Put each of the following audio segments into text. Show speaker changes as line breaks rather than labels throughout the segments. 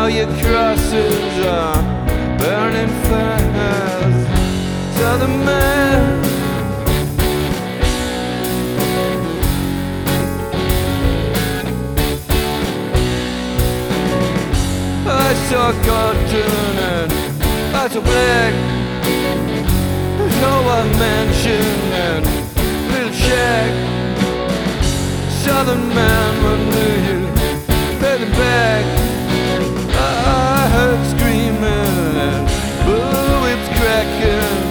Now your crosses are burning fast. Southern man, I saw cotton and I saw black. No one mentioned and little shack. Southern man, when do you pay the back? I heard screaming and bullets cracking.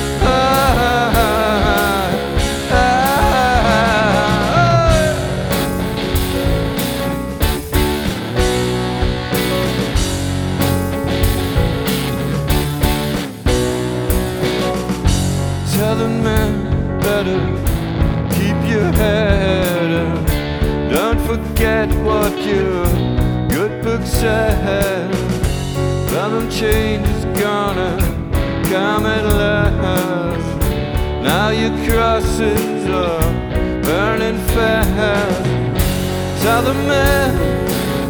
Southern man, better keep your head up. Don't forget what your good book said. Southern change is gonna come at last. Now your crosses are burning fast. Southern man,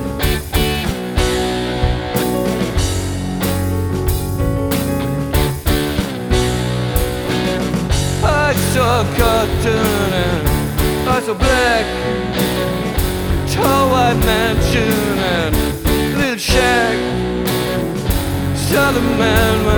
I saw cotton and I saw black. Tall white mansion and little shack. Southern man.